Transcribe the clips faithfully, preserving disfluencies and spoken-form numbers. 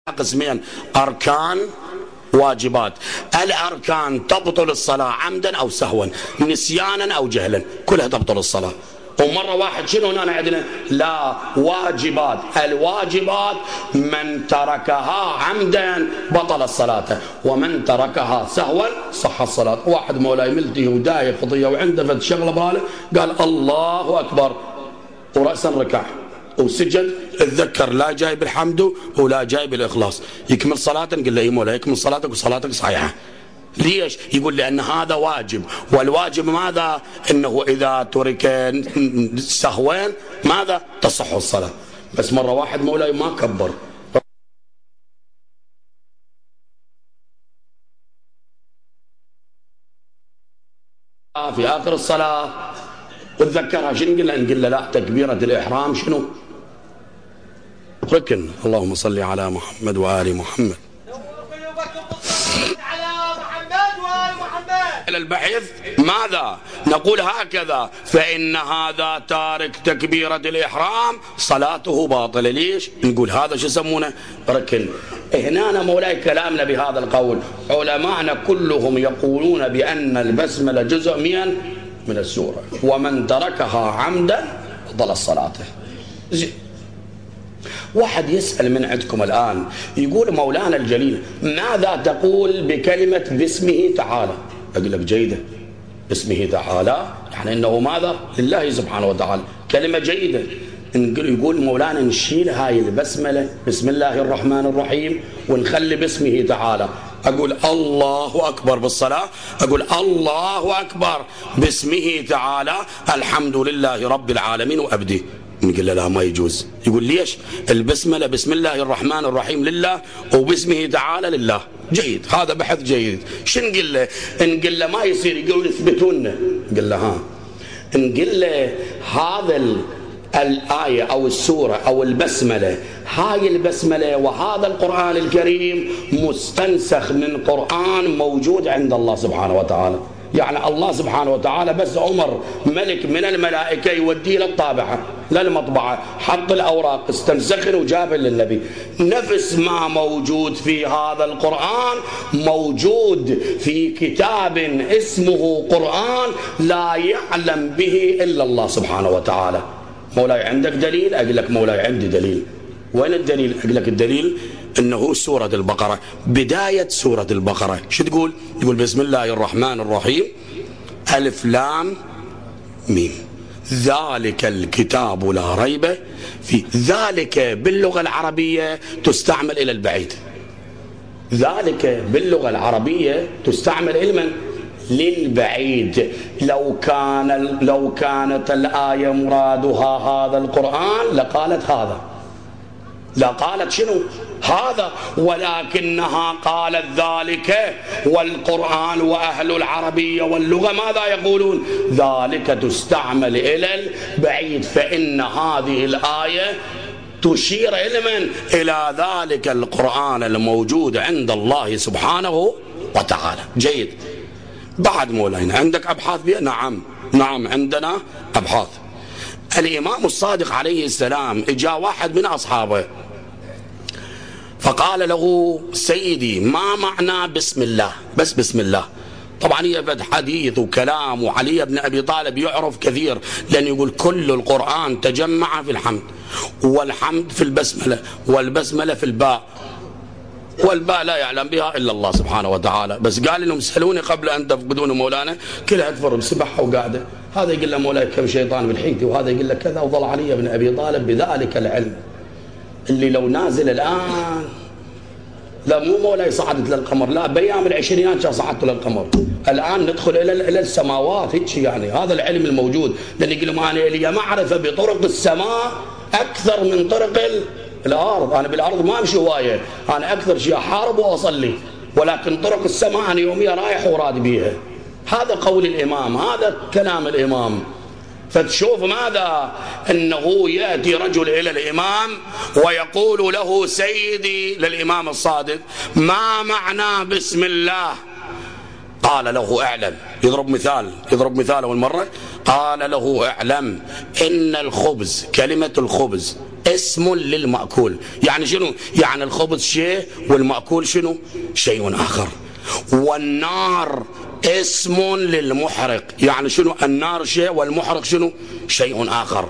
قسمين: أركان واجبات. الأركان تبطل الصلاة عمدا أو سهوا، نسيانا أو جهلا، كلها تبطل الصلاة. ومرة واحد شنو هنا عندنا؟ لا، واجبات. الواجبات من تركها عمدا بطل الصلاة، ومن تركها سهوا صح الصلاة. واحد مولاي ملتهي ودايق قضية وعنده فد شغلة بباله، قال الله أكبر ورأسا ركع وسجد، اتذكر لا جايب الحمد ولا جايب الإخلاص، يكمل صلاته؟ نقول له اي مولاي يكمل صلاتك وصلاتك صحيحة. ليش؟ يقول لأن هذا واجب، والواجب ماذا؟ إنه إذا ترك سهوين ماذا؟ تصح الصلاة. بس مرة واحد مولاي ما كبر في آخر الصلاة وتذكرها، شنو نقول له؟ نقول له لا، تكبيرة الإحرام شنو؟ ركن. اللهم صل على محمد وآل محمد. البحث ماذا؟ نقول هكذا: فإن هذا تارك تكبيرة الإحرام صلاته باطلة. ليش؟ نقول هذا شو يسمونه؟ ركن. هنا مولاي كلامنا بهذا القول، علماءنا كلهم يقولون بأن البسملة جزء من من السورة، ومن تركها عمدا بطل صلاته. زين. واحد يسأل من عندكم الآن يقول: مولانا الجليل ماذا تقول بكلمة باسمه تعالى؟ أقول لك جيدة، باسمه تعالى يعني أنه ماذا؟ لله سبحانه وتعالى، كلمة جيدة. يقول مولانا نشيل هاي البسملة بسم الله الرحمن الرحيم ونخلي باسمه تعالى. أقول الله أكبر بالصلاة، أقول الله أكبر باسمه تعالى الحمد لله رب العالمين وأبدي. نقول له لا، ما يجوز. يقول ليش؟ البسملة بسم الله الرحمن الرحيم لله وباسمه تعالى لله. جيد، هذا بحث جيد. شو نقول له؟ نقول له ما يصير. يقول اثبتوا لنا. نقول له ها، نقول له هذا الآية أو السورة أو البسملة، هاي البسملة وهذا القرآن الكريم مستنسخ من قرآن موجود عند الله سبحانه وتعالى. يعني الله سبحانه وتعالى بس أمر ملك من الملائكة يوديه للطابعة للمطبعة، حط الأوراق استنسخن وجابه للنبي. نفس ما موجود في هذا القرآن موجود في كتاب اسمه قرآن لا يعلم به إلا الله سبحانه وتعالى. مولاي عندك دليل؟ أقول لك مولاي عندي دليل. وين الدليل؟ أقول لك الدليل إنه سورة البقرة، بداية سورة البقرة شو تقول؟ تقول بسم الله الرحمن الرحيم ألف لام ميم ذلك الكتاب لا ريب فيه. ذلك باللغة العربية تستعمل إلى البعيد، ذلك باللغة العربية تستعمل إلى من؟ للبعيد. لو كان لو كانت الآية مرادها هذا القرآن لقالت هذا، لا قالت شنو؟ هذا، ولكنها قالت ذلك. والقرآن وأهل العربية واللغة ماذا يقولون؟ ذلك تستعمل إلى البعيد، فإن هذه الآية تشير إلى من؟ إلى ذلك القرآن الموجود عند الله سبحانه وتعالى. جيد. بعد مولانا عندك أبحاث بها؟ نعم نعم عندنا أبحاث. الإمام الصادق عليه السلام إجا واحد من أصحابه فقال له: سيدي ما معنى بسم الله؟ بس بسم الله. طبعا هي فد حديث وكلام، وعلي بن أبي طالب يعرف كثير لأن يقول كل القرآن تجمع في الحمد، والحمد في البسملة، والبسملة في الباء، والباء لا يعلم بها إلا الله سبحانه وتعالى. بس قال لهم سألوني قبل أن تفقدون مولانا، كلها تفر بسبحة وقاعدة. هذا يقول له مولاي كم شيطان بالحيتي، وهذا يقول له كذا. وظل علي بن أبي طالب بذلك العلم اللي لو نازل الآن، لا مو مولاي صعدت للقمر، لا بأيام العشرينات كان صعدت للقمر. الآن ندخل إلى إلى السماوات هيك. يعني هذا العلم الموجود، لأن يقول لهم أنا لي معرفة بطرق السماء أكثر من طرق الأرض. أنا بالأرض ما أمشي هواية، أنا أكثر شيء أحارب وأصلي، ولكن طرق السماء أنا يوميا رايح وراد بيها. هذا قول الإمام، هذا كلام الإمام. فتشوف ماذا؟ أنه يأتي رجل إلى الإمام ويقول له: سيدي، للإمام الصادق، ما معنى بسم الله؟ قال له: اعلم. يضرب مثال، يضرب مثال أول مرة. قال له: اعلم إن الخبز، كلمة الخبز اسم للمأكول. يعني شنو؟ يعني الخبز شيء والمأكول شنو؟ شيء آخر. والنار اسم للمحرق. يعني شنو؟ النار شيء والمحرق شنو؟ شيء آخر.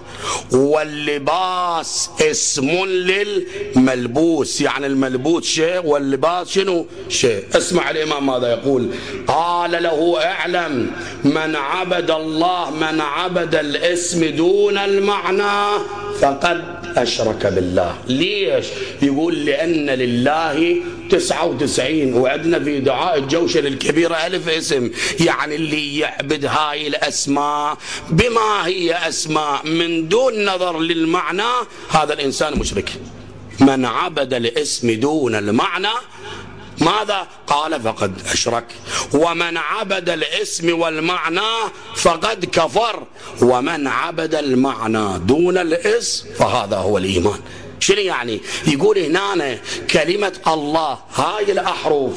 واللباس اسم للملبوس. يعني الملبوس شيء واللباس شنو؟ شيء. اسمع الإمام ماذا يقول. قال له اعلم من عبد الله من عبد الاسم دون المعنى فقد أشرك بالله. ليش؟ يقول لأن لله تسعة وتسعين وعندنا في دعاء الجوشن الكبيرة ألف اسم. يعني اللي يعبد هاي الأسماء بما هي أسماء من دون نظر للمعنى هذا الإنسان مشرك. من عبد الاسم دون المعنى ماذا؟ قال فقد أشرك. ومن عبد الاسم والمعنى فقد كفر. ومن عبد المعنى دون الاسم فهذا هو الإيمان. شنو يعني؟ يقول هنا كلمة الله هاي الأحرف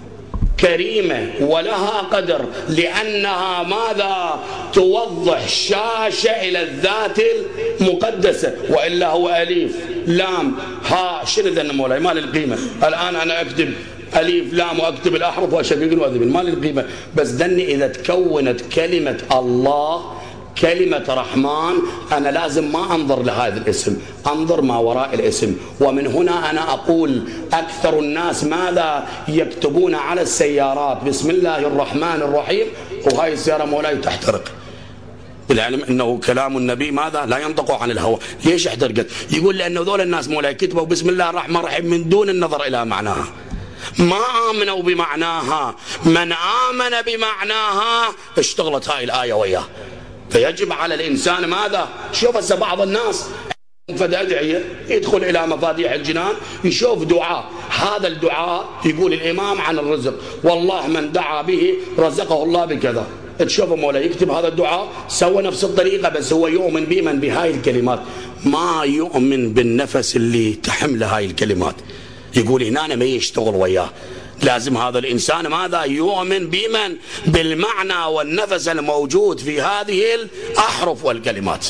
كريمة ولها قدر لأنها ماذا؟ توضح شاشة إلى الذات المقدسة. وإلا هو أليف لام ها شنو ذا مولاي ما للقيمة. الآن أنا أكتب أليف لام وأكتب الأحرف وأشبك وأذبل ما للقيمة. بس ذني إذا تكونت كلمة الله كلمة رحمن أنا لازم ما أنظر لهذا الاسم، أنظر ما وراء الاسم. ومن هنا أنا أقول أكثر الناس ماذا يكتبون على السيارات بسم الله الرحمن الرحيم وهاي السيارة مولاي تحترق، بالعلم أنه كلام النبي ماذا لا ينطق عن الهوى. ليش احترقت؟ يقول لأنه ذول الناس مولاي كتبوا بسم الله الرحمن الرحيم من دون النظر إلى معناها، ما آمنوا بمعناها. من آمن بمعناها اشتغلت هاي الآية وياه. فيجب على الإنسان ماذا؟ شوف هسه بعض الناس فد أدعية يدخل إلى مفاتيح الجنان يشوف دعاء، هذا الدعاء يقول الإمام عن الرزق والله من دعا به رزقه الله بكذا. تشوفوا مولاي يكتب هذا الدعاء سوى نفس الطريقة بس هو يؤمن بمن بهاي الكلمات، ما يؤمن بالنفس اللي تحمل هاي الكلمات. يقول هنا ما يشتغل وياه. لازم هذا الإنسان ماذا؟ يؤمن بمن؟ بالمعنى والنفس الموجود في هذه الأحرف والكلمات.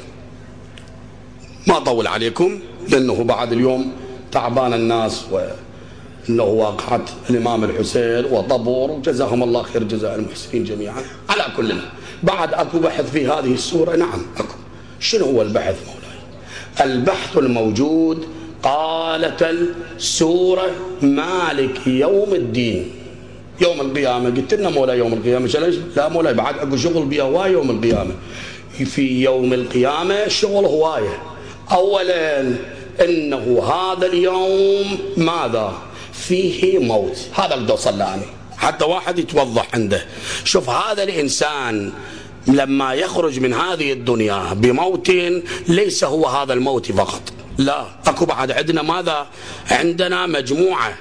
ما أطول عليكم لأنه بعد اليوم تعبان الناس وأنه واقعة الإمام الحسين وطبور وجزاهم الله خير جزاء المحسنين جميعا. على كل بعد أكو بحث في هذه السورة. نعم أكو. شنو هو البحث مولاي؟ البحث الموجود قالت السورة مالك يوم الدين يوم القيامة. قلت لنا مولاي يوم القيامة ليش؟ لا مولاي بعد أكو شغل بها هواية يوم القيامة. في يوم القيامة شغل هواية. أولا إنه هذا اليوم ماذا؟ فيه موت. هذا اللي وصل لنا حتى واحد يتوضح عنده. شوف هذا الإنسان لما يخرج من هذه الدنيا بموت ليس هو هذا الموت فقط، لا أكو بعد عندنا ماذا؟ عندنا مجموعة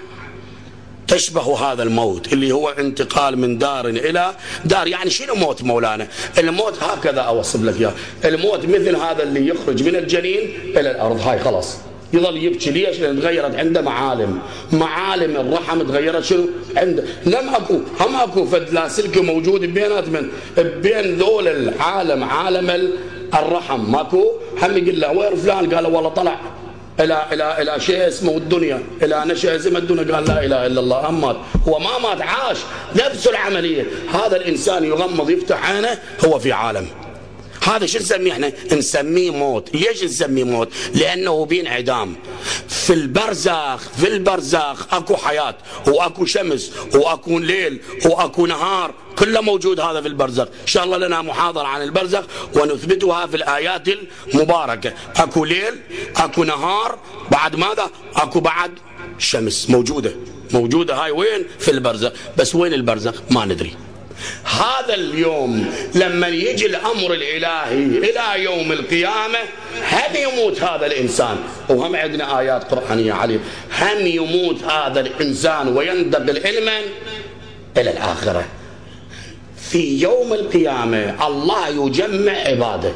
تشبه هذا الموت اللي هو انتقال من دار إلى دار. يعني شنو موت مولانا؟ الموت هكذا أوصف لك إياه. الموت مثل هذا اللي يخرج من الجنين إلى الأرض هاي خلاص يظل يبكي. ليش؟ لأن تغيرت عنده معالم، معالم الرحم تغيرت. شنو عنده؟ لم أكو هم أكو فد لاسلكي موجود بينات من بين ذول العالم عالم الرحم ماكو. هم يقول له وين فلان؟ قال والله طلع الى الى الى شيء اسمه الدنيا، الى نشأ اسم الدنيا. قال لا اله الا الله. هم مات هو ما مات عاش نفس العمليه. هذا الانسان يغمض يفتح عينه هو في عالم. هذا شو نسميه احنا؟ نسميه موت. ليش نسميه موت؟ لانه بينعدام. في البرزخ في البرزخ اكو حياه واكو شمس واكو ليل واكو نهار، كله موجود هذا في البرزخ. ان شاء الله لنا محاضره عن البرزخ ونثبتها في الايات المباركه. اكو ليل اكو نهار، بعد ماذا؟ اكو بعد شمس موجوده موجوده. هاي وين؟ في البرزخ. بس وين البرزخ؟ ما ندري. هذا اليوم لما يجي الأمر الإلهي إلى يوم القيامة هم يموت هذا الإنسان. وهم عندنا آيات قرآنية عليه. هم يموت هذا الإنسان وينتقل علما إلى الآخرة. في يوم القيامة الله يجمع عباده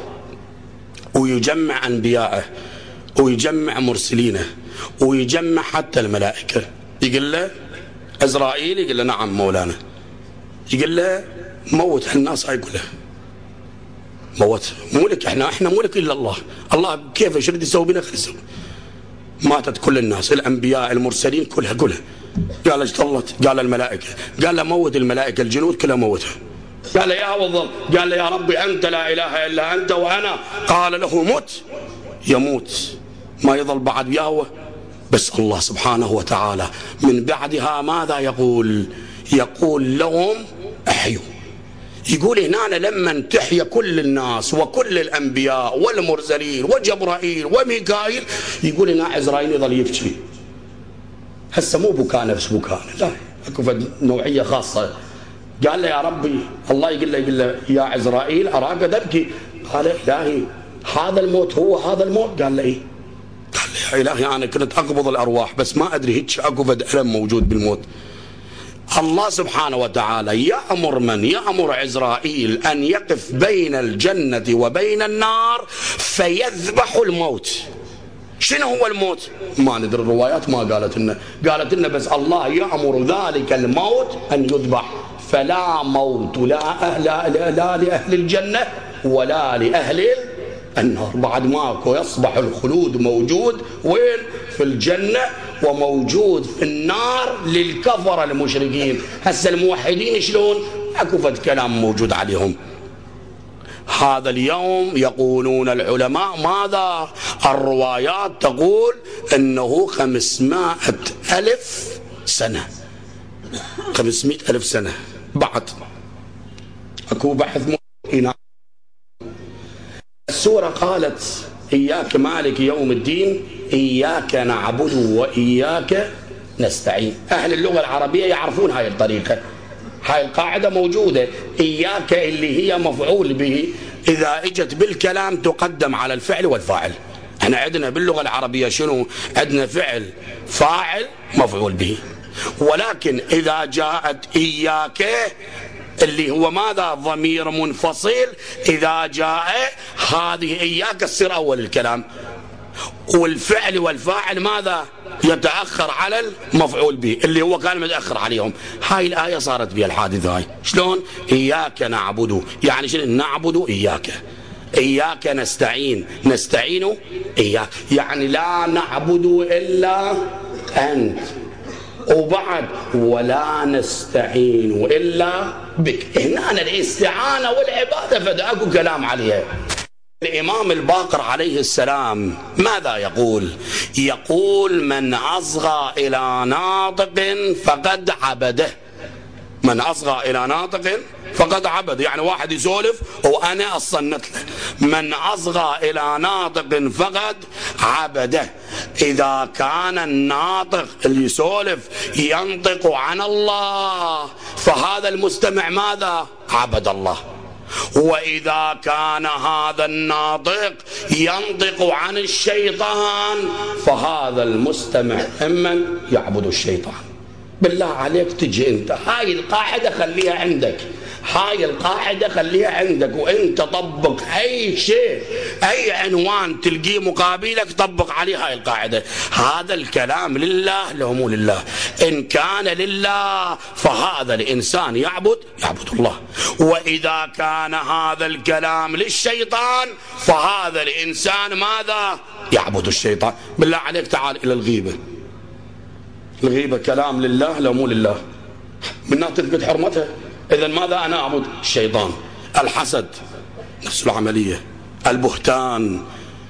ويجمع أنبياءه ويجمع مرسلينه ويجمع حتى الملائكة. يقول له إسرائيل، يقول له نعم مولانا. يقول له موت الناس. هاي يقول له موت ملك. احنا احنا ملك الا الله. الله كيف يشرد يسوي بنا خلص. ماتت كل الناس، الانبياء المرسلين كلها كلها. قال اجتلت، قال الملائكه، قال له موت الملائكه الجنود كلها موتها. قال يا وظل، قال يا ربي انت لا اله الا انت وانا، قال له مت، يموت ما يظل بعد ياوه. بس الله سبحانه وتعالى من بعدها ماذا يقول؟ يقول لهم احيوا. يقول هنا لما تحيا كل الناس وكل الانبياء والمرسلين وجبرائيل وميكائيل، يقول هنا عزرائيل يظل يبكي. هسه مو بكاء نفس بكاء، لا اكو نوعيه خاصه. قال له يا ربي، الله يقول له يقول له يا عزرائيل اراك تبكي. قال الهي هذا الموت هو هذا الموت؟ قال له ايه. قال له يا الهي انا كنت اقبض الارواح بس ما ادري هيك اكو فد الم موجود بالموت. الله سبحانه وتعالى يأمر من؟ يأمر عزرائيل أن يقف بين الجنة وبين النار فيذبح الموت. شنو هو الموت؟ ما ندري، الروايات ما قالت لنا، قالت لنا بس الله يأمر ذلك الموت أن يذبح. فلا موت لا, لا, لا, لا لأهل الجنة ولا لأهل النار. بعد ماكو، يصبح الخلود موجود وين؟ في الجنة، وموجود في النار للكفر المشركين. هسه الموحدين شلون؟ اكو فد كلام موجود عليهم. هذا اليوم يقولون العلماء ماذا؟ الروايات تقول انه خمسمائة ألف سنة، خمسمائة ألف سنة. بعد اكو بحث هنا. السورة قالت إياك مالك يوم الدين، إياك نعبد وإياك نستعين. أهل اللغة العربية يعرفون هاي الطريقة، هاي القاعدة موجودة. إياك اللي هي مفعول به إذا اجت بالكلام تقدم على الفعل والفاعل. احنا عندنا باللغة العربية شنو؟ عندنا فعل فاعل مفعول به. ولكن إذا جاءت إياك اللي هو ماذا؟ ضمير منفصل. إذا جاء هذه إياك تصير أول الكلام، والفعل والفاعل ماذا؟ يتأخر على المفعول به اللي هو كان متأخر عليهم. هاي الآية صارت بها الحادثة هاي. شلون؟ إياك نعبد، يعني شنو؟ نعبد إياك. إياك نستعين، نستعين إياك، يعني لا نعبد إلا أنت. وبعد ولا نستعين إلا بك. هنا الاستعانة والعبادة فدا اكو كلام عليها. الإمام الباقر عليه السلام ماذا يقول؟ يقول من أصغى إلى ناطق فقد عبده. من أصغى إلى ناطق فقد عبد، يعني واحد يسولف وأنا أصنت له. من أصغى إلى ناطق فقد عبده. إذا كان الناطق اللي يسولف ينطق عن الله فهذا المستمع ماذا؟ عبد الله. وإذا كان هذا الناطق ينطق عن الشيطان فهذا المستمع ممن يعبد الشيطان. بالله عليك تجي انت هاي القاعدة خليها عندك، هاي القاعدة خليها عندك، وانت طبق اي شيء، اي عنوان تلقيه مقابلك طبق عليه هاي القاعدة. هذا الكلام لله لو مو لله؟ ان كان لله فهذا الانسان يعبد يعبد الله، واذا كان هذا الكلام للشيطان فهذا الانسان ماذا؟ يعبد الشيطان. بالله عليك تعال الى الغيبة. الغيبة كلام لله لو مو لله؟ منها تثبت حرمتها. إذا ماذا أنا أعبد؟ الشيطان. الحسد نفس العملية. البهتان،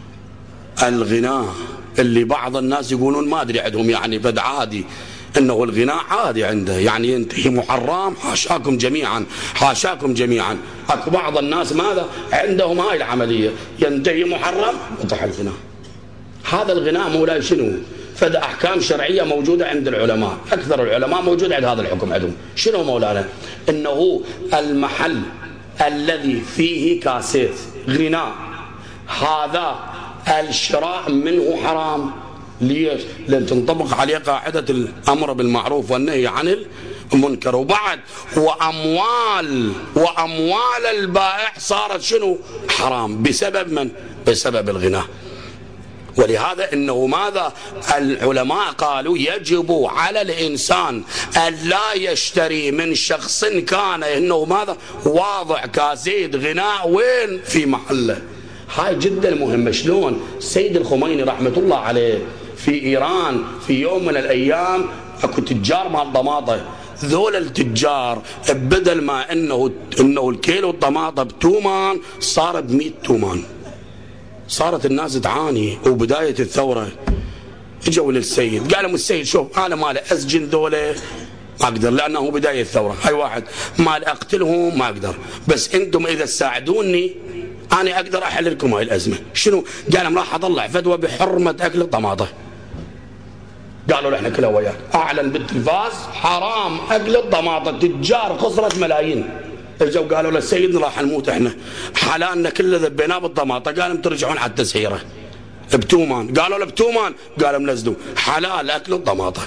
الغناء اللي بعض الناس يقولون ما أدري عندهم يعني بد عادي إنه الغناء عادي عنده، يعني ينتهي محرم. حاشاكم جميعا، حاشاكم جميعا. أكو بعض الناس ماذا عندهم هاي العملية، ينتهي محرم وطح الغناء. هذا الغناء مولاي شنو؟ فد أحكام شرعية موجودة عند العلماء، أكثر العلماء موجود عند هذا الحكم عندهم. شنو مولانا؟ إنه المحل الذي فيه كاسيت غناء هذا الشراء منه حرام. ليش؟ لأن تنطبق عليه قاعدة الأمر بالمعروف والنهي عن المنكر. وبعد وأموال وأموال البائع صارت شنو؟ حرام. بسبب من؟ بسبب الغناء. ولهذا انه ماذا العلماء قالوا يجب على الانسان ان لا يشتري من شخص كان انه ماذا واضع كاسيد غناء وين في محله. هاي جدا مهمه. شلون السيد الخميني رحمه الله عليه في ايران في يوم من الايام اكو تجار مال طماطه، ذول التجار بدل ما انه انه الكيلو الطماطه بتومان صار ب مئة تومان. صارت الناس تعاني. وبدايه الثوره اجوا للسيد قالوا السيد شوف انا مال اسجن ذولا ما اقدر لانه بدايه الثوره، هاي واحد مال اقتلهم ما اقدر، بس انتم اذا تساعدوني انا اقدر احل لكم هاي الازمه. شنو؟ قال راح اطلع فتوى بحرمه اكل الطماطه. قالوا له احنا كلها وياك. اعلن بالتلفاز حرام اكل الطماطه، تجار خسرت ملايين. اجوا قالوا له سيدنا راح نموت احنا، حلالنا كله ذبيناه بالطماطه، قال ترجعون على التسعيره بتومان. قالوا له بتومان، قالوا منزلوا حلال اكل الطماطه.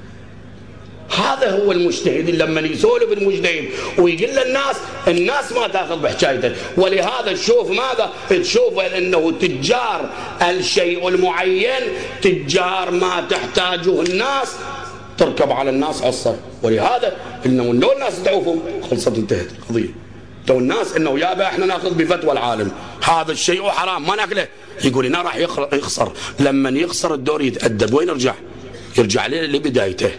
هذا هو المجتهد لما يسولف المجتهد ويقول للناس الناس ما تاخذ بحكايته. ولهذا تشوف ماذا؟ تشوف انه تجار الشيء المعين تجار ما تحتاجه الناس تركب على الناس عصا. ولهذا انه لو الناس تعوفهم خلصت انتهت القضيه. لو الناس انه يابا احنا ناخذ بفتوى العالم هذا الشيء حرام ما ناكله، يقول لنا راح يخسر. لما يخسر الدور يتأدب وين يرجع؟ يرجع لبدايته.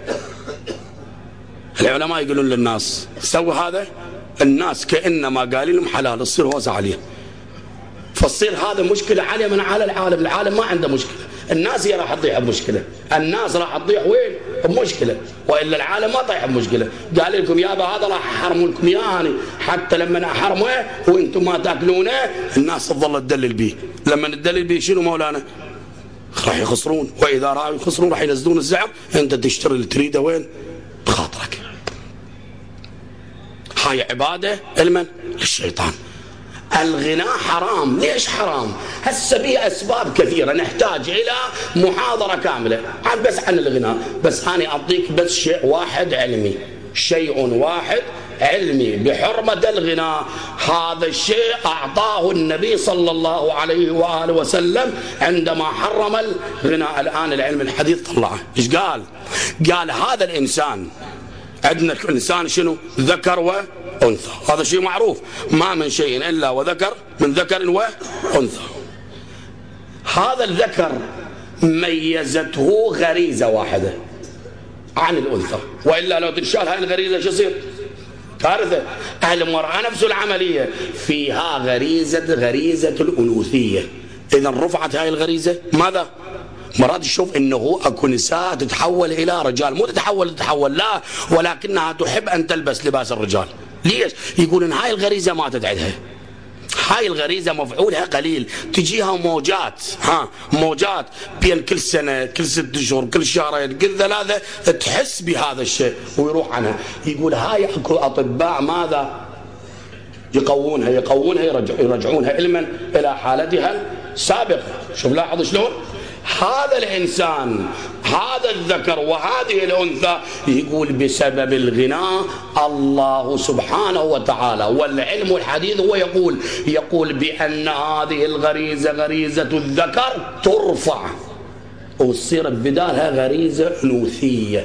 العلماء يقولون للناس سووا هذا، الناس كأنما قال لهم حلال تصير هوسة عليه، فتصير هذا مشكلة عالية من على العالم. العالم ما عنده مشكلة، الناس هي راح تطيح بمشكلة. الناس راح تطيح وين؟ بمشكلة، وإلا العالم ما طيح بمشكلة. قال لكم يابا هذا راح أحرموا لكم إياه، حتى لما أحرمه وأنتم ما تأكلونه الناس تظل تدلل به. لما تدلل به شنو مولانا؟ راح يخسرون، وإذا راحوا يخسرون راح ينزلون الزعر. أنت تشتري اللي تريده وين؟ بخاطرك. هاي عبادة لمن؟ للشيطان. الغناء حرام. ليش حرام؟ هسه به أسباب كثيرة نحتاج إلى محاضرة كاملة عن بس عن الغناء، بس أنا أعطيك بس شيء واحد علمي، شيء واحد علمي بحرمة الغناء. هذا الشيء أعطاه النبي صلى الله عليه وآله وسلم عندما حرم الغناء. الآن العلم الحديث طلعه إيش قال؟ قال هذا الإنسان، عندنا الإنسان شنو؟ ذكر وأنثى، هذا شيء معروف، ما من شيء إلا وذكر من ذكر وأنثى. هذا الذكر ميزته غريزة واحدة عن الأنثى، وإلا لو تنشال هاي الغريزة شو يصير؟ كارثة. المرأة نفس العملية فيها غريزة غريزة الأنوثية. إذا رفعت هاي الغريزة ماذا؟ مرات تشوف انه اكو نساء تتحول الى رجال، مو تتحول تتحول لا، ولكنها تحب ان تلبس لباس الرجال. ليش؟ يقول ان هاي الغريزه ما تدعدها، هاي الغريزه مفعولها قليل، تجيها موجات، ها موجات بين كل سنه كل ست شهور كل شهرين كل ثلاثه تحس بهذا الشيء ويروح عنها. يقول هاي اكو اطباء ماذا؟ يقوونها يقوونها يرجعونها علما الى حالتها السابقه. شوف لاحظ شلون؟ هذا الإنسان هذا الذكر وهذه الأنثى يقول بسبب الغناء الله سبحانه وتعالى، والعلم الحديث هو يقول يقول بأن هذه الغريزة غريزة الذكر ترفع وتصير بدالها غريزة أنوثية،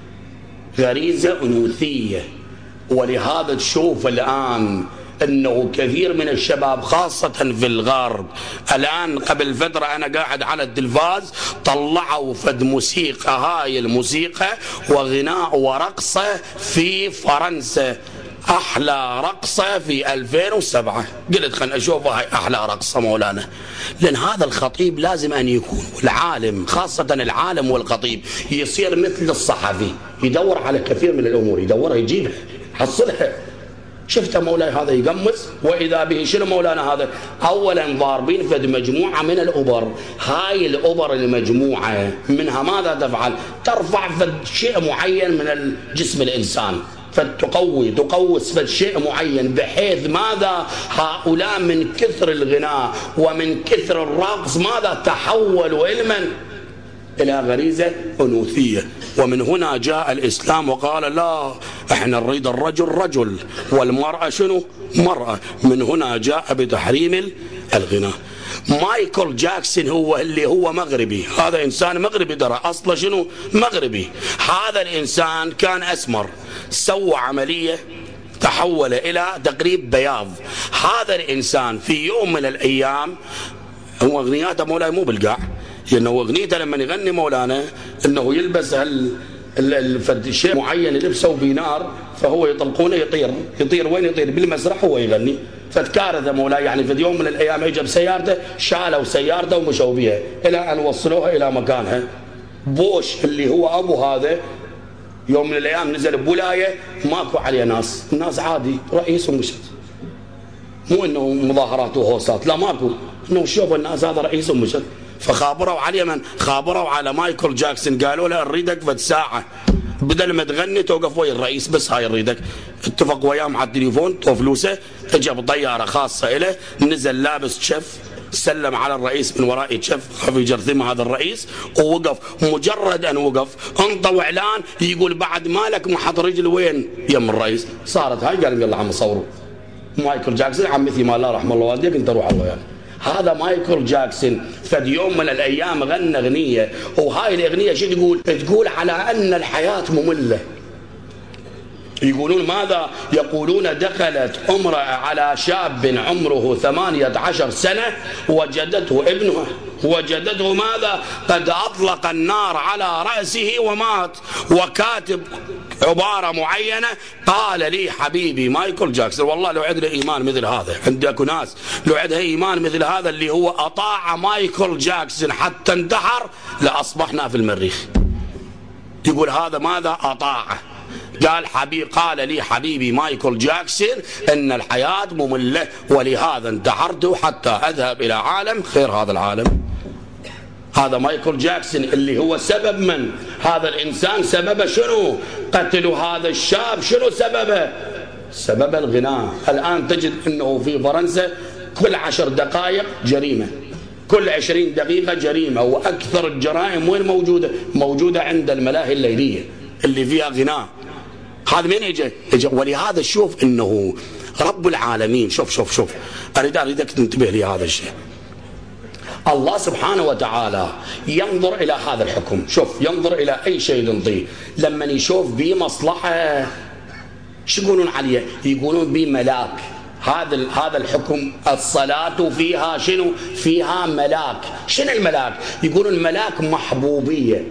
غريزة أنوثية. ولهذا تشوف الآن انه كثير من الشباب خاصة في الغرب الان، قبل فترة انا قاعد على التلفاز طلعوا فد موسيقى، هاي الموسيقى وغناء ورقصة في فرنسا، احلى رقصة في ألفين وسبعة. قلت خلنا اشوفها هاي احلى رقصة مولانا. لان هذا الخطيب لازم ان يكون، والعالم خاصة العالم والخطيب يصير مثل الصحفي، يدور على كثير من الامور، يدورها يجيبها حصلها. شفت مولاي هذا يقمص واذا به شنو مولانا هذا؟ اولا ضاربين فد مجموعه من الابر، هاي الابر المجموعه منها ماذا تفعل؟ ترفع فد شيء معين من الجسم الانسان، فتقوي تقوس فد شيء معين، بحيث ماذا؟ هؤلاء من كثر الغناء ومن كثر الرقص ماذا؟ تحولوا علما إلى غريزة أنوثية. ومن هنا جاء الإسلام وقال لا، احنا نريد الرجل رجل والمرأة شنو؟ مرأة. من هنا جاء بتحريم الغناء. مايكل جاكسون هو اللي هو مغربي، هذا إنسان مغربي ترى أصله شنو مغربي. هذا الإنسان كان أسمر، سوى عملية تحول إلى تقريب بياض. هذا الإنسان في يوم من الأيام، هو أغنياته مولاي مو بالقاع، لأنه أغنيته لما يغني مولانا أنه يلبس هال الشيء معين يلبسه بنار، فهو يطلقونه يطير يطير وين يطير بالمسرح هو يغني. فتكارثه مولاي، يعني في يوم من الايام اجى بسيارته، شالوا سيارته ومشوا بها الى ان وصلوها الى مكانها. بوش اللي هو ابو هذا يوم من الايام نزل بولايه ماكو عليه ناس، الناس عادي، رئيس ومشت، مو انه مظاهرات وهوسات، لا ماكو، انه شوفوا الناس هذا رئيس ومشت. فخابروا على من؟ خابروا على مايكل جاكسون، قالوا له نريدك فد ساعه بدل ما تغني توقف ويا الرئيس، بس هاي نريدك. اتفق وياهم على التليفون، تو فلوسه، اجى بطياره خاصه له، نزل لابس شف، سلم على الرئيس من وراء شف في جرثيمه هذا الرئيس، ووقف. مجرد ان وقف انطوا اعلان يقول بعد مالك محط رجل وين؟ يم الرئيس. صارت هاي، قال يلا عم صوروا مايكل جاكسون، عم مثل ما الله رحم الله والديك انت روح الله يعني. هذا مايكل جاكسون فد يوم من الايام غنى اغنيه، وهاي الاغنيه شو تقول؟ تقول على ان الحياه ممله. يقولون ماذا؟ يقولون دخلت امراه على شاب عمره ثمانية عشر سنه، وجدته ابنها، وجدته ماذا؟ قد اطلق النار على راسه ومات. وكاتب عباره معينه قال لي حبيبي مايكل جاكسون، والله لو عندنا ايمان مثل هذا، عندك ناس لو عندها ايمان مثل هذا اللي هو اطاع مايكل جاكسون حتى انتحر لاصبحنا في المريخ. يقول هذا ماذا؟ اطاعه. قال حبيب قال لي حبيبي مايكل جاكسون ان الحياه ممله، ولهذا انتحرت حتى اذهب الى عالم خير هذا العالم. هذا مايكل جاكسون اللي هو سبب من؟ هذا الانسان سببه شنو؟ قتل هذا الشاب، شنو سببه؟ سبب الغناء. الان تجد انه في فرنسا كل عشر دقائق جريمه، كل عشرين دقيقه جريمه، واكثر الجرائم وين موجوده؟ موجوده عند الملاهي الليليه اللي فيها غناء. هذا من اجى؟ اجى. ولهذا شوف انه رب العالمين، شوف شوف شوف اريد اريدك تنتبه لي هذا الشيء. الله سبحانه وتعالى ينظر الى هذا الحكم، شوف ينظر الى اي شيء ينطيه، لما يشوف به مصلحه شو يقولون عليه؟ يقولون به ملاك. هذا هذا الحكم الصلاة فيها شنو؟ فيها ملاك. شنو الملاك؟ يقولون ملاك محبوبية.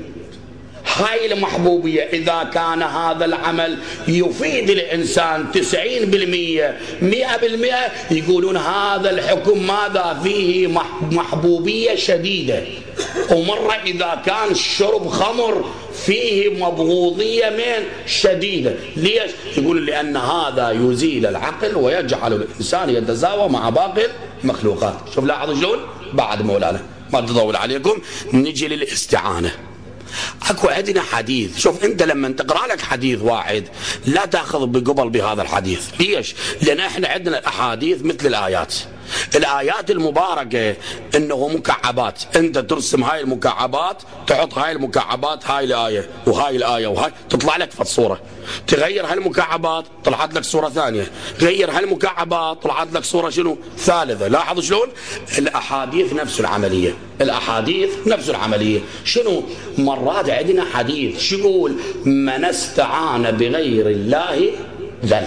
هاي المحبوبية إذا كان هذا العمل يفيد الإنسان تسعين بالمئة مئة بالمئة، يقولون هذا الحكم ماذا؟ فيه محبوبية شديدة. ومرة إذا كان شرب خمر فيه مبغوضية من شديدة. ليش؟ يقول لأن هذا يزيل العقل ويجعل الإنسان يتساوى مع باقي المخلوقات. شوف لاحظوا شلون؟ بعد مولانا ما تطول عليكم نجي للاستعانة. اكو عندنا حديث، شوف انت لما تقرا لك حديث واحد لا تاخذ بقبل بهذا الحديث. ليش؟ لان احنا عندنا الاحاديث مثل الايات. الايات المباركه انه مكعبات، انت ترسم هاي المكعبات، تحط هاي المكعبات، هاي الايه وهاي الايه وهاي، تطلع لك فد صوره. تغير هالمكعبات طلعت لك صوره ثانيه، غير هالمكعبات طلعت لك صوره شنو؟ ثالثه. لاحظوا شلون؟ الاحاديث نفس العمليه، الاحاديث نفس العمليه. شنو؟ مرات عندنا حديث شو يقول؟ من استعان بغير الله ذل.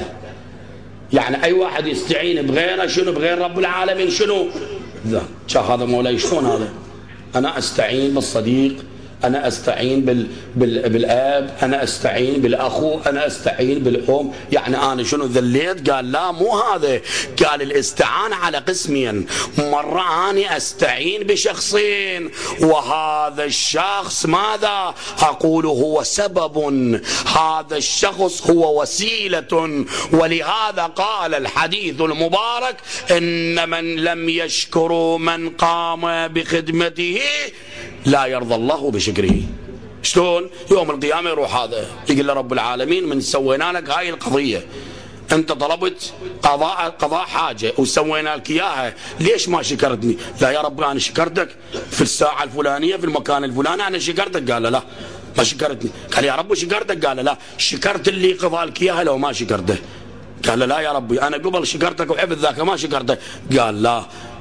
يعني اي واحد يستعين بغيره شنو؟ بغير رب العالمين شنو؟ ذا. شاف هذا مولاي شلون هذا؟ انا استعين بالصديق، انا استعين بال... بال... بالاب، انا استعين بالاخو، انا استعين بالام، يعني انا شنو ذليت؟ قال لا مو هذا، قال الاستعانه على قسمين، مره اني استعين بشخصين وهذا الشخص ماذا؟ اقول هو سبب، هذا الشخص هو وسيله. ولهذا قال الحديث المبارك ان من لم يشكر من قام بخدمته لا يرضى الله بشكره. شلون؟ يوم القيامة يروح هذا يقول لرب العالمين من سوينا لك هاي القضية، أنت طلبت قضاء قضاء حاجة وسوينا لك إياها، ليش ما شكرتني؟ لا يا رب أنا شكرتك في الساعة الفلانية في المكان الفلاني، أنا شكرتك. قال لا ما شكرتني. قال يا رب شكرتك؟ قال لا شكرت اللي قضى لك إياها لو ما شكرته. قال لا يا ربي أنا قبل شكرتك وحفظ ذاك ما شكرته. قال لا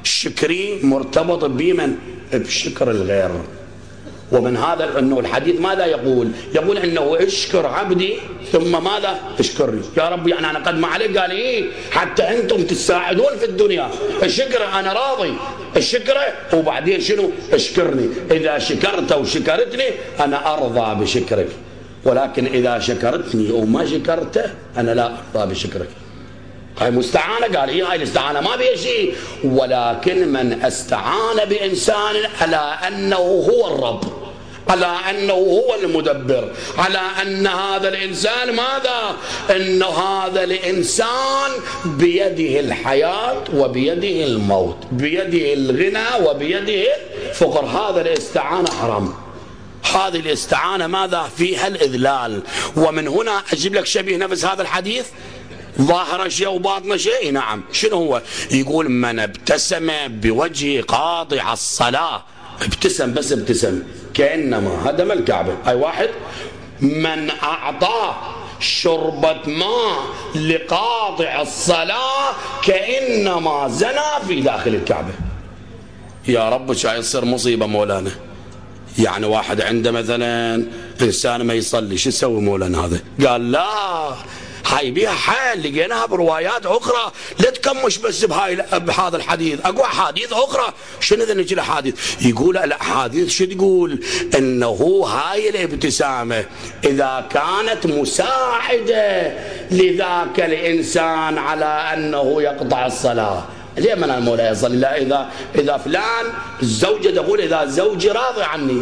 شكري مرتبط بمن؟ بشكر الغير. ومن هذا أنه الحديث ماذا يقول؟ يقول أنه اشكر عبدي ثم ماذا؟ اشكرني. يا رب يعني أنا قد ما عليك. قال إيه حتى أنتم تساعدون في الدنيا. الشكر أنا راضي، الشكر وبعدين شنو؟ اشكرني. إذا شكرت وشكرتني أنا أرضى بشكرك، ولكن إذا شكرتني وما شكرته أنا لا أرضى بشكرك. هاي مستعانة. قال إيه هاي الاستعانة ما بيها شيء، ولكن من استعان بإنسان على أنه هو الرب، على أنه هو المدبر، على أن هذا الإنسان ماذا؟ أن هذا الإنسان بيده الحياة وبيده الموت، بيده الغنى وبيده الفقر. هذا الاستعانة حرام. هذه الاستعانة ماذا؟ فيها الإذلال. ومن هنا أجيب لك شبيه نفس هذا الحديث، ظاهر شيء وباطن شيء. نعم. شنو هو؟ يقول من ابتسم بوجه قاطع الصلاة، ابتسم بس ابتسم كأنما هدم الكعبة. أي واحد. من أعطى شربة ماء لقاطع الصلاة كأنما زنى في داخل الكعبة. يا رب شاي يصير مصيبة مولانا. يعني واحد عنده مثلا إنسان ما يصلي، شو يسوي مولانا هذا؟ قال لا هاي بيها حال لقيناها بروايات أخرى، لا تكمش بس بهاي بهذا الحديث، أقوى أحاديث أخرى. شنو ذا نجي الأحاديث؟ يقول الأحاديث شو تقول؟ إنه هاي الابتسامة إذا كانت مساعدة لذاك الإنسان على أنه يقطع الصلاة. ليه من المولى يصلي؟ لا إذا إذا فلان الزوجة تقول إذا زوجي راضي عني،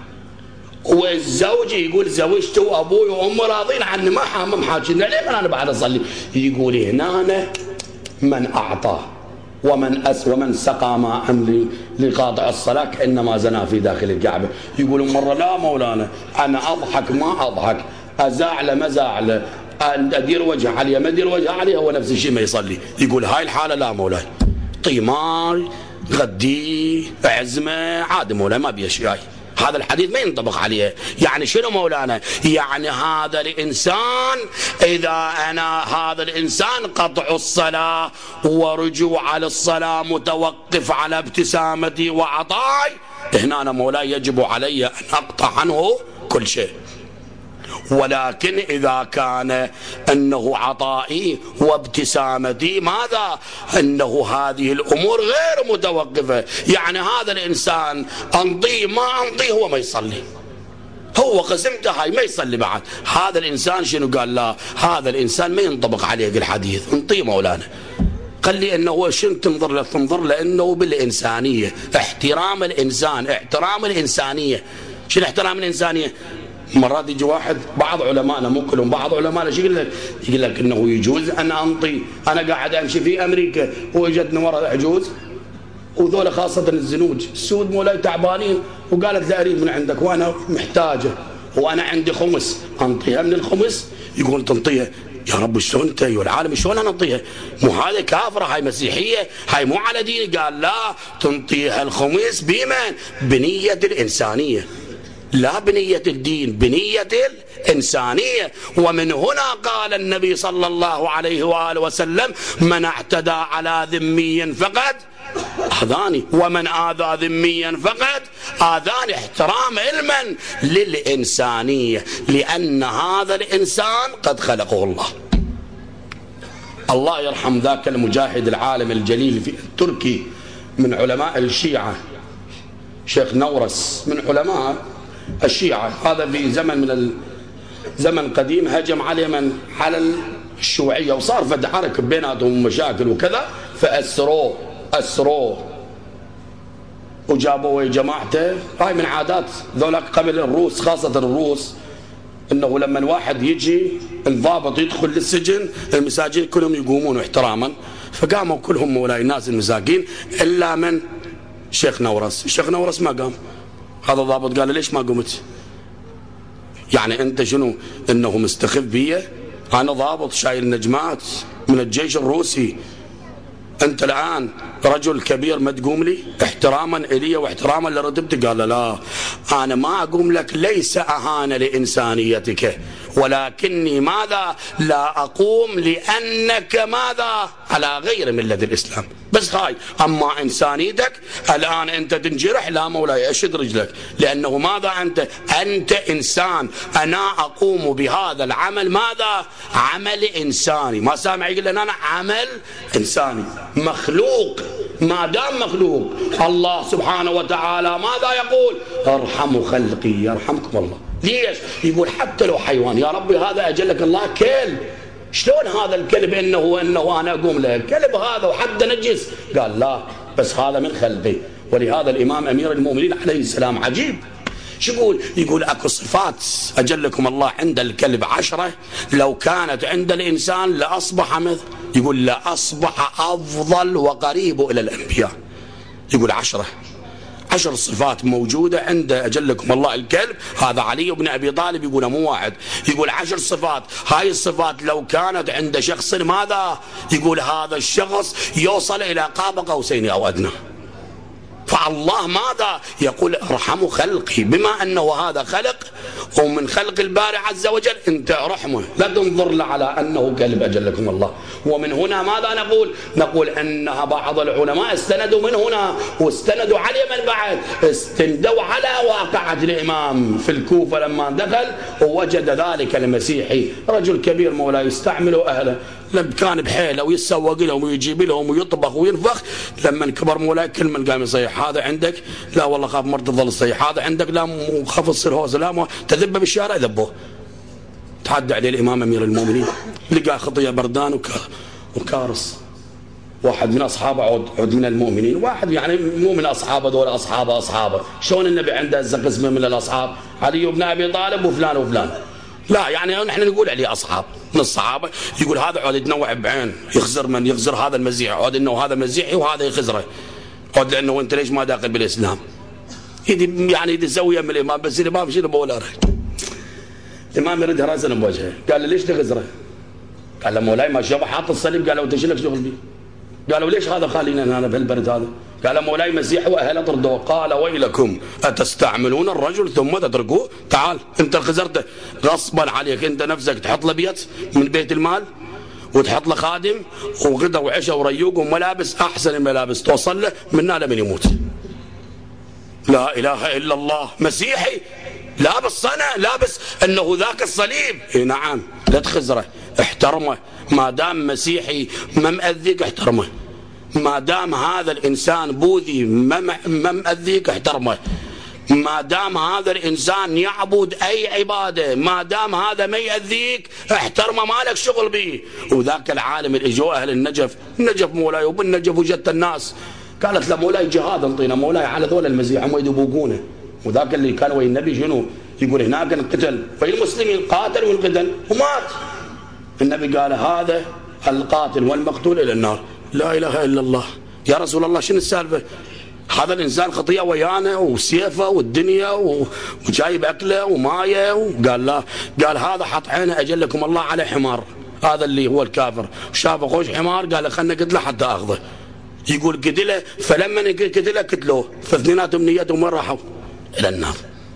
والزوج يقول زوجته وابوي وامي راضين عني ما حامم حاجنا، ليه من انا بعد اصلي؟ يقول هنا من اعطى ومن أس ومن سقى ماء لقاطع الصلاه كانما زنى في داخل الكعبه. يقول مره لا مولانا انا اضحك ما اضحك، ازعل ما زعل، ادير وجه عليه ما ادير وجه عليه، هو نفس الشيء ما يصلي. يقول هاي الحاله لا مولاي، طيمال غدي عزمه عاد مولاي ما بيها شيء. هذا الحديث ما ينطبق عليه. يعني شنو مولانا؟ يعني هذا الإنسان إذا أنا هذا الإنسان قطع الصلاة ورجوع على الصلاة متوقف على ابتسامتي وعطاي، هنا أنا مولاي يجب علي أن أقطع عنه كل شيء. ولكن إذا كان أنه عطائي وابتسامتي ماذا؟ أنه هذه الأمور غير متوقفة. يعني هذا الإنسان أنطيه ما أنطيه هو ما يصلي، هو قسمته هاي ما يصلي بعد. هذا الإنسان شنو قال؟ لا هذا الإنسان ما ينطبق عليه الحديث. انطيه مولانا. قال لي انه هو شنو تنظر له؟ تنظر لانه بالانسانيه، احترام الانسان، احترام الانسانيه. شنو احترام الانسانيه؟ مرات يجي واحد بعض علمائنا مو كلهم، بعض علمائنا شو يقول لك؟ يقول لك انه يجوز ان انطي. انا قاعد امشي في امريكا واجتني ورا عجوز وذولا خاصه الزنوج السود مولاي تعبانين، وقالت لي اريد من عندك وانا محتاجه وانا عندي خمس، انطيها من الخمس؟ يقول تنطيها يا رب شلون انت يا العالم شلون انا انطيها؟ مو هذه كافره، هاي مسيحيه، هاي مو على ديني. قال لا تنطيها الخمس بمن؟ بنيه الانسانيه، لا بنية الدين، بنية الإنسانية. ومن هنا قال النبي صلى الله عليه وآله وسلم من اعتدى على ذمي فقد آذاني ومن آذى ذميا فقد آذاني. احترام علما للإنسانية، لأن هذا الإنسان قد خلقه الله. الله يرحم ذاك المجاهد العالم الجليل في التركي من علماء الشيعة، شيخ نورس من علماء الشيعة. هذا في زمن من الزمن قديم هجم عليه من على الشيوعية وصار فد حركة بيناتهم مشاكل وكذا، فأسروه أسروه وجابوه جماعته. هاي من عادات ذولاك قبل الروس، خاصة الروس، انه لما واحد يجي الضابط يدخل للسجن المساجين كلهم يقومون احتراما، فقاموا كلهم مولاي الناس المساكين الا من شيخ نورس. الشيخ نورس ما قام. هذا الضابط قال له ليش ما قمت؟ يعني انت شنو انه مستخف بي؟ انا ضابط شايل نجمات من الجيش الروسي، انت الان رجل كبير ما تقوم لي احتراما الي واحتراما لرتبتي؟ قال له لا انا ما اقوم لك ليس اهانه لانسانيتك، ولكني ماذا لا اقوم لانك ماذا على غير مله الاسلام. بس هاي. أما إنسانيتك الآن أنت تنجرح، لا مولاي أشد رجلك، لأنه ماذا أنت؟ أنت إنسان، أنا أقوم بهذا العمل ماذا؟ عمل إنساني. ما سامع يقول لنا أنا عمل إنساني مخلوق. ما دام مخلوق الله سبحانه وتعالى ماذا يقول؟ ارحموا خلقي يرحمكم الله. ليش؟ يقول حتى لو حيوان، يا ربي هذا أجلك الله كلب، شلون هذا الكلب انه انه انا اقوم له؟ الكلب هذا وحده نجس. قال لا، بس هذا من خلقي. ولهذا الامام امير المؤمنين عليه السلام عجيب شو يقول؟ يقول اكو صفات اجلكم الله عند الكلب عشرة، لو كانت عند الانسان لاصبح مثل، يقول لاصبح افضل وقريب الى الانبياء. يقول عشرة عشر صفات موجودة عند أجلكم الله الكلب. هذا علي بن أبي طالب يقول مو واحد، يقول عشر صفات. هاي الصفات لو كانت عند شخص ماذا؟ يقول هذا الشخص يوصل إلى قاب قوسين أو أدنى. فالله ماذا يقول؟ ارحموا خلقي، بما أنه هذا خلق ومن خلق الباري عز وجل، أنت رحمه، لا تنظر له على أنه كلب أجلكم الله. ومن هنا ماذا نقول؟ نقول أنها بعض العلماء استندوا من هنا واستندوا عليه من بعد، استندوا على واقعة الإمام في الكوفة لما دخل ووجد ذلك المسيحي رجل كبير مولاي يستعمل أهله، لما كان بحيله ويتسوق لهم ويجيب لهم ويطبخ وينفخ، لما كبر مولاي كل من قام يصيح هذا عندك؟ لا والله خاف مرت تظل تصيح. هذا عندك؟ لا خاف تصير هوس. لا تذبه بالشارع ذبوه. تعدى عليه الامام امير المؤمنين، لقى خطيه بردان وكارس. واحد من اصحابه عود من المؤمنين، واحد يعني مو من اصحابه، دول اصحابه اصحابه. شلون النبي عنده قسم من الاصحاب؟ علي بن ابي طالب وفلان وفلان. لا يعني نحن نقول عليه اصحاب من الصحابه. يقول هذا عود يتنوع بعين، يخزر من يخزر هذا المسيحي، عود انه هذا مسيحي وهذا يخزره، عود لانه انت ليش ما داخل بالاسلام؟ يدي يعني يدي زاويه من الامام، بس الامام شنو بقول؟ الامام يرد راسا بوجهه، قال له ليش تخزره؟ قال له مولاي ما شافه حاط الصليب. قال له انت شو لك شغل بيه؟ قالوا ليش هذا خالينا هنا بهالبرد هذا؟ قال مولاي مسيحي واهله طردوه. قال ويلكم اتستعملون الرجل ثم تتركوه؟ تعال انت خزرته غصبا عليك، انت نفسك تحط له بيت من بيت المال وتحط له خادم وغدا وعشاء وريوق وملابس احسن الملابس توصل له، من هذا من يموت. لا اله الا الله، مسيحي لابس صنع، لابس انه ذاك الصليب. اي نعم، لا تخزره، احترمه. ما دام مسيحي ما مأذيك احترمه، ما دام هذا الانسان بوذي ما مأذيك احترمه، ما دام هذا الانسان يعبد اي عباده، ما دام هذا ما يأذيك احترمه، ما لك شغل به. وذاك العالم اللي اجوا اهل النجف، النجف مولاي وبالنجف وجدت الناس قالت له مولاي جهاد انطينا مولاي على ذول المسيح ما يذوقونه. وذاك اللي كان ويا النبي شنو يقول؟ هناك انقتل ويا المسلمين قاتل وانقتل ومات. النبي قال هذا القاتل والمقتول الى النار. لا اله الا الله. يا رسول الله شنو السالفه؟ هذا الانسان خطيه ويانا وسيفه والدنيا وجايب اكله ومايه. وقال لا، قال هذا حط عينه اجلكم الله على حمار، هذا اللي هو الكافر شافه خوش حمار قال خلنا قتله حتى اخذه. يقول قتله، فلما قتله قتلوه، فاثنيناتهم نيتهم وين راحوا؟ الى النار.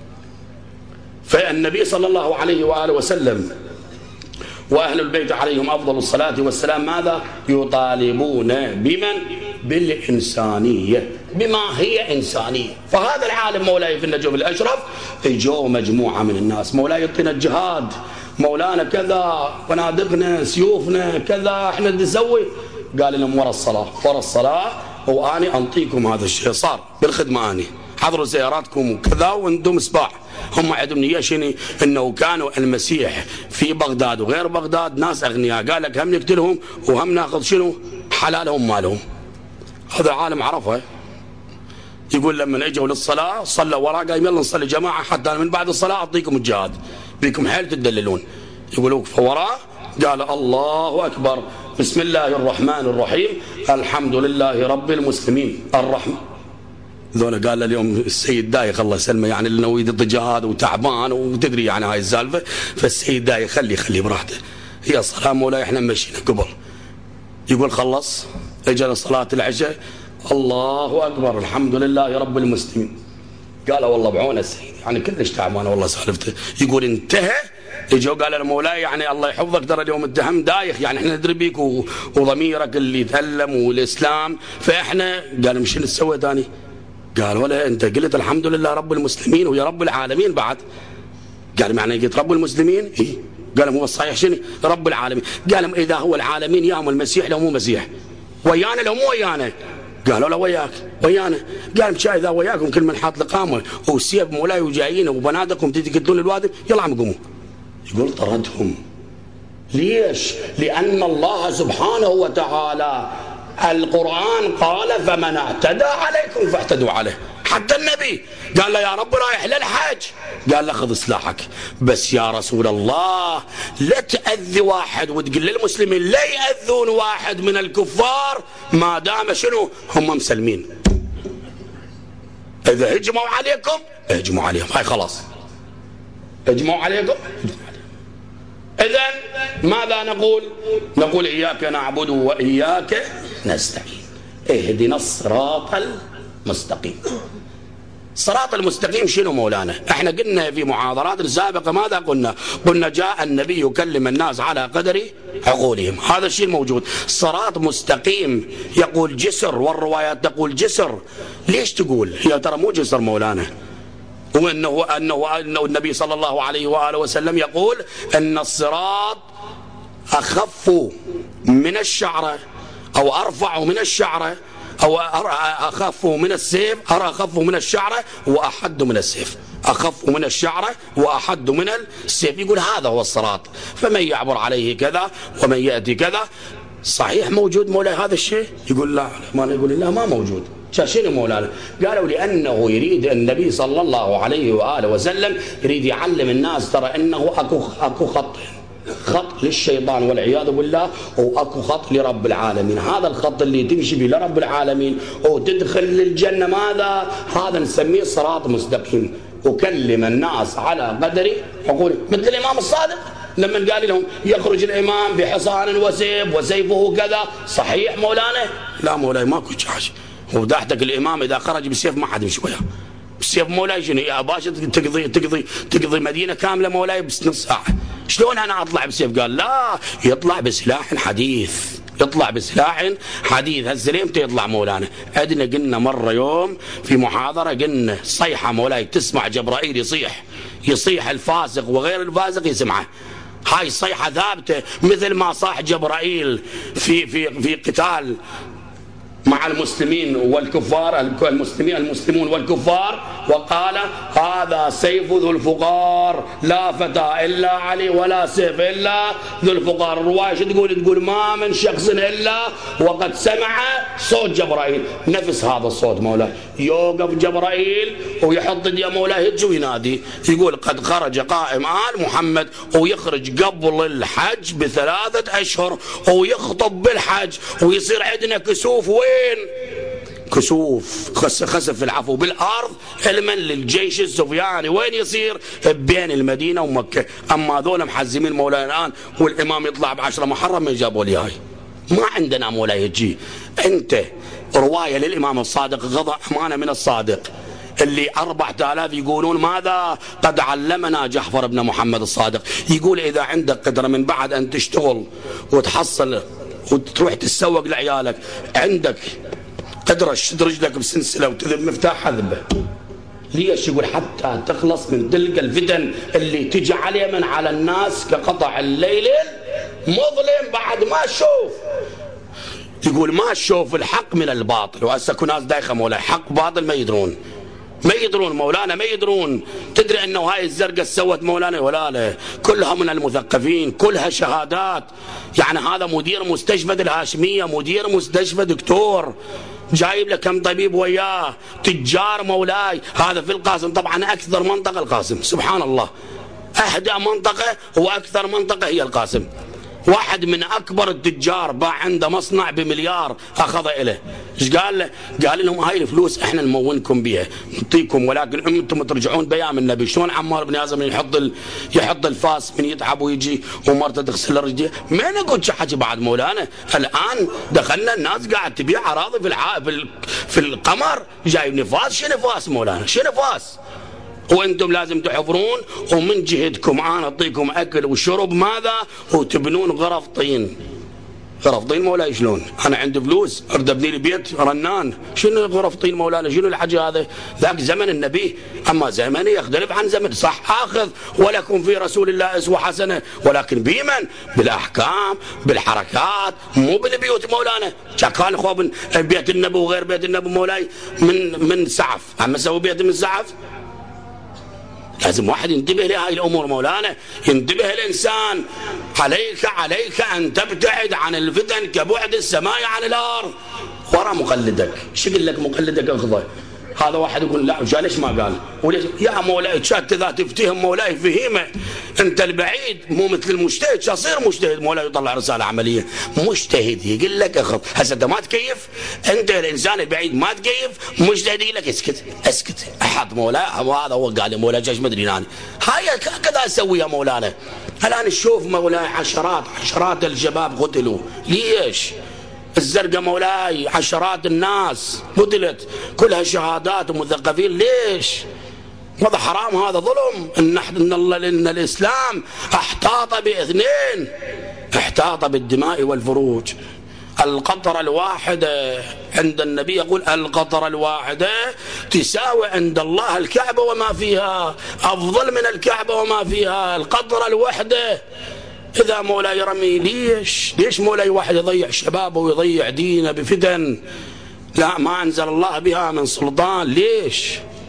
فالنبي صلى الله عليه واله وسلم واهل البيت عليهم افضل الصلاه والسلام ماذا؟ يطالبون بمن؟ بالانسانيه، بما هي انسانيه. فهذا العالم مولاي في النجف الاشرف اجوا مجموعه من الناس، مولاي يعطينا الجهاد، مولانا كذا، فنادقنا سيوفنا كذا، احنا نسوي. قال لهم ورا الصلاه، ورا الصلاه واني انطيكم هذا الشيء. صار بالخدمه اني حضروا سياراتكم وكذا وانتم سباع. هم عندهم نيه شنو؟ انه كانوا المسيح في بغداد وغير بغداد ناس اغنياء، قال لك هم نقتلهم وهم ناخذ شنو؟ حلالهم مالهم. هذا عالم عرفه. يقول لما اجوا للصلاه صلوا وراه، قال يلا نصلي جماعه حتى من بعد الصلاه اعطيكم الجهاد، بيكم حيل تدللون. يقولوا فوراه قال الله اكبر، بسم الله الرحمن الرحيم، الحمد لله رب المسلمين الرحمن. ذولا قال اليوم السيد دايخ الله يسلمه، يعني لانه يدي جهاد وتعبان وتدري يعني هاي السالفه، فالسيد دايخ خلي خلي براحته، هي صلاه مولاي احنا مشينا قبل. يقول خلص اجى صلاه العشاء، الله اكبر الحمد لله رب المسلمين. قال والله بعون السيد يعني كلش تعبان والله سالفته. يقول انتهى اجوا قال له مولاي يعني الله يحفظك ترى اليوم الدهم دايخ، يعني احنا ندري بيك وضميرك اللي يتألم والاسلام، فاحنا قال مش نسوي ثاني؟ قال ولا انت قلت الحمد لله رب المسلمين ويا رب العالمين بعد. قال معنى قلت رب المسلمين؟ اي. قال هو الصحيح شنو؟ رب العالمين. قال اذا هو العالمين ياهم المسيح لو مو مسيح، ويانا لو مو ويانا؟ قالوا له وياك ويانا. قال مشا اذا وياكم كل من حاط لقامه وسيف مولاي وجايين وبنادقكم تجي تقتلون الوادم، يلا عم قوموا. يقول طردهم. ليش؟ لان الله سبحانه وتعالى القرآن قال فمن اعتدى عليكم فاعتدوا عليه. حتى النبي قال له يا رب رايح للحج، قال له خذ سلاحك، بس يا رسول الله لا تأذي واحد وتقول للمسلمين لا يأذون واحد من الكفار ما دام شنو هم مسلمين. إذا هجموا عليكم اهجموا عليهم، هاي خلاص هجموا عليكم. إذن ماذا نقول؟ نقول إياك نعبد وإياك نستعين، اهدنا الصراط المستقيم. الصراط المستقيم شنو مولانا؟ احنا قلنا في محاضرات سابقة ماذا قلنا؟ قلنا جاء النبي يكلم الناس على قدر عقولهم، هذا الشيء الموجود. صراط مستقيم يقول جسر والروايات تقول جسر. ليش تقول؟ هي ترى مو جسر مولانا، وانه انه انه النبي صلى الله عليه واله وسلم يقول ان الصراط اخف من الشعره او ارفع من الشعره او اخف من السيف، ارى اخف من الشعره واحد من السيف، اخف من الشعره واحد من السيف. يقول هذا هو الصراط، فمن يعبر عليه كذا ومن ياتي كذا. صحيح موجود مولاي هذا الشيء؟ يقول لا، ما يقول لا ما موجود. شنو مولانا؟ قالوا لأنه يريد النبي صلى الله عليه وآله وسلم يريد يعلم الناس ترى أنه أكو أكو خط خط للشيطان والعياذ بالله، واكو خط لرب العالمين. هذا الخط اللي تمشي به لرب العالمين وتدخل للجنة ماذا؟ هذا نسميه صراط مستقيم. وكلم الناس على قدر عقولهم، مثل الإمام الصادق لما قال لهم يخرج الإمام بحصان وسيف وسيفه كذا. صحيح مولانا؟ لا مولاي ماكو حاجة. وضحتك الإمام إذا خرج بالسيف ما حد يمشي وياه. بالسيف مولاي شنو يا باشا تقضي تقضي تقضي مدينة كاملة مولاي بس نص ساعة. شلون أنا أطلع بسيف؟ قال لا، يطلع بسلاح حديث، يطلع بسلاح حديث. هالسليم يطلع مولانا. عندنا قلنا مرة يوم في محاضرة قلنا صيحة مولاي تسمع جبرائيل يصيح يصيح الفاسق وغير الفاسق يسمعه. هاي صيحة ثابتة مثل ما صاح جبرائيل في في في قتال مع المسلمين والكفار، المسلمين المسلمون والكفار، وقال هذا سيف ذو الفقار لا فتى إلا علي ولا سيف إلا ذو الفقار. الرواية شو تقول؟ تقول ما من شخص إلا وقد سمع صوت جبرائيل. نفس هذا الصوت مولاي يوقف جبرائيل ويحط يده مولاي يجي وينادي يقول قد خرج قائم آل محمد، ويخرج قبل الحج بثلاثة أشهر ويخطب بالحج ويصير عندنا كسوف. وين كسوف خسف العفو بالارض علما للجيش السفياني. وين يصير؟ بين المدينه ومكه. اما هذول محزمين مولاي الان والامام يطلع بعشرة محرم. من جابوا لي هاي؟ ما عندنا مولاي يجي. انت روايه للامام الصادق غضى امانه من الصادق اللي أربعة آلاف يقولون ماذا؟ قد علمنا جعفر بن محمد الصادق. يقول اذا عندك قدره من بعد ان تشتغل وتحصل وتروح تتسوق لعيالك، عندك قدرة تشد رجلك بسلسلة وتذب مفتاح حذبه. ليش؟ يقول حتى تخلص من تلك الفتن اللي تجي على من على الناس كقطع الليل مظلم بعد ما تشوف. يقول ما تشوف الحق من الباطل. وهسه اكو ناس دايخه مولاي حق باطل ما يدرون ما يدرون مولانا ما يدرون. تدري انه هاي الزرقاء سوت مولانا ولا لا؟ كلها من المثقفين، كلها شهادات. يعني هذا مدير مستشفى الهاشمية، مدير مستشفى دكتور، جايب لك كم طبيب وياه، تجار مولاي. هذا في القاسم طبعا اكثر منطقة القاسم، سبحان الله اهدى منطقة واكثر منطقة هي القاسم. واحد من اكبر التجار باع عنده مصنع بمليار اخذ له. ايش قال له؟ قال لهم هاي الفلوس احنا نمونكم بها نعطيكم، ولكن انتم ترجعون بيام النبي. شلون عمار بن ياسر من يحط ال... يحط الفاس من يتعب ويجي ومرته تغسل رجليه؟ ما نقول حكي بعد مولانا. الان دخلنا الناس قاعد تبيع اراضي في الع... في, ال... في القمر. جايب نفاس. شنو نفاس مولانا؟ شنو نفاس؟ وانتم لازم تحفرون، ومن جهتكم انا اعطيكم اكل وشرب ماذا، وتبنون غرف طين. غرف طين مولاي شلون؟ انا عندي فلوس اريد ابني لي بيت رنان، شنو غرف طين مولانا؟ شنو الحكي هذا؟ ذاك زمن النبي، اما زمني يختلف عن زمن. صح اخذ ولكم في رسول الله اسوه حسنه، ولكن بمن؟ بالاحكام، بالحركات، مو بالبيوت مولانا. كان خوب بيت النبي وغير بيت النبي مولاي من من سعف، عم اسوي بيت من سعف. لازم واحد ينتبه لهذه الامور مولانا، ينتبه الانسان. عليك عليك ان تبتعد عن الفتن كبعد السماء عن الارض. ورا مقلدك، ايش يقول لك مقلدك اخذه؟ هذا واحد يقول لا ليش ما قال؟ وليش يا مولاي شات اذا تفتهم مولاي فهيمه. انت البعيد مو مثل المجتهد، شاصير مجتهد مولاي يطلع رساله عمليه. مجتهد يقول لك اخذ، هسه انت ما تكيف، انت الانسان البعيد ما تكيف، مجتهد يقول لك اسكت اسكت. احد مولاي هذا هو قال لي مولاي جاش ما ادري انا هاي كذا اسويها مولانا. الان نشوف مولاي عشرات عشرات الشباب قتلوا، ليش؟ الزرقاء مولاي عشرات الناس قتلت كلها شهادات ومثقفين، ليش؟ هذا حرام، هذا ظلم. ان ان الله ان الاسلام احتاط باثنين، احتاط بالدماء والفروج. القطرة الواحدة عند النبي يقول القطرة الواحدة تساوي عند الله الكعبة وما فيها، أفضل من الكعبة وما فيها القطرة الواحدة. إذا مولاي رمي ليش؟ ليش مولاي واحد يضيع شبابه ويضيع دينه بفتن لا ما أنزل الله بها من سلطان؟ ليش؟